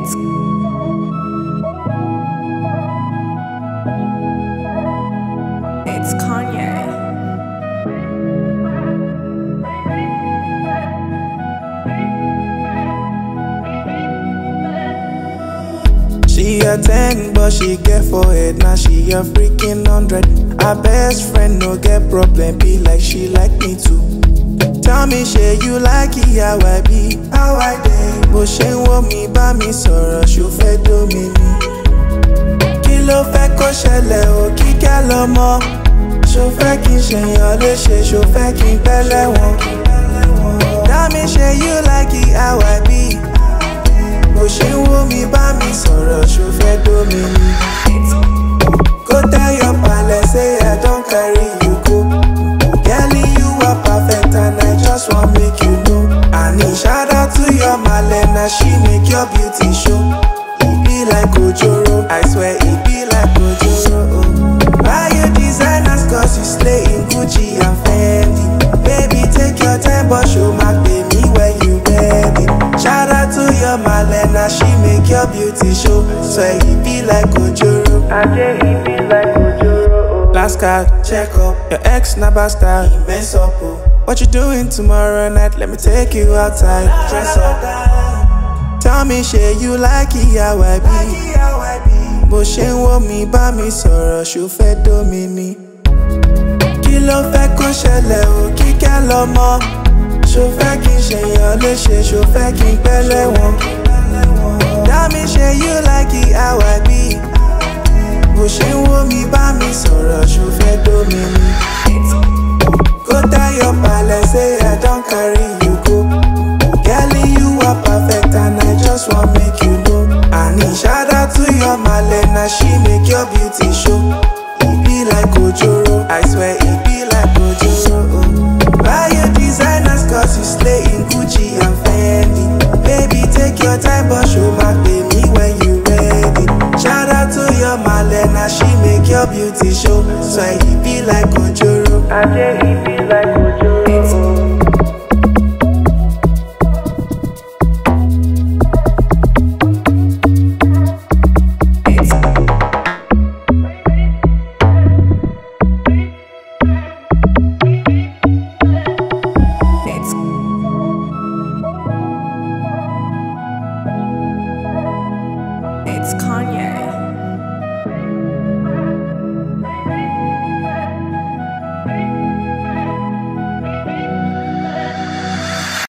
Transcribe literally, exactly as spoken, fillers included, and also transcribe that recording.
It's It's Kanye. She a ten, but she get forehead. Now she a freaking hundred. Her best friend no get problem, be like she like me too. Tell me, shey you like it how I be, how I dey. Bó ṣe ń wò mí bá mi sọ̀rọ̀, ṣó fẹ́ dó mi ni. Kí ló fẹ́ kó ṣẹlẹ̀ o, Kíkẹ́ lọmọ. Ṣó fẹ́ kí n ṣèyàn léṣe, ṣó fẹ́ kí n pẹ́ lẹ́wọ̀n. Tell me, shey you like it how I be. Bó ṣe ń wò mí bá mi sọ̀rọ̀, ṣó fẹ́ dó mi ni. Go tell your pale say I don carry you go. Girl, you are perfect and I just wan make you know. And shout out to your Malena, she make your beauty show. E be like Ojoro, I swear e be like Ojoro. Oh. Buy you designers cause you slay in Gucci and Fendi. Baby, take your time but show my baby when you ready. Shout out to your Malena, she make your beauty show. Swear e be like Ojoro, Ajay e be like Ojoro. Last card, check up, your ex na bastard, he mess up oh. What you doing tomorrow night? Let me take you outside, dress up. Tell me, shey you like it how I be. Bó ṣe ń wò mí bá mi sọ̀rọ̀, ṣó fẹ́ dó mi ni. Kí ló fẹ́ kó ṣẹlẹ̀ o, Kíkẹ́ lọmọ. Ṣó fẹ́ kí n ṣèyàn léṣe, ṣó fẹ́ kí n pẹ́ lẹ́wọ̀n. Tell me, shey you like it how I be. Bó ṣe ń wò mí bá mi sọ̀rọ̀, ṣó fẹ́ dó mi ni. Go tell your pale say I don carry you go. Girl, you are perfect and I just wan make you know. And shout out to your Malena, she make your beauty show. E be like Ojoro, I swear e be like Ojoro. Oh. Buy you designers cause you slay in Gucci and Fendi. Baby, take your time but show my baby when you ready. Shout out to your Malena, she make your beauty show. Swear e be like Ojoro, Ajay e be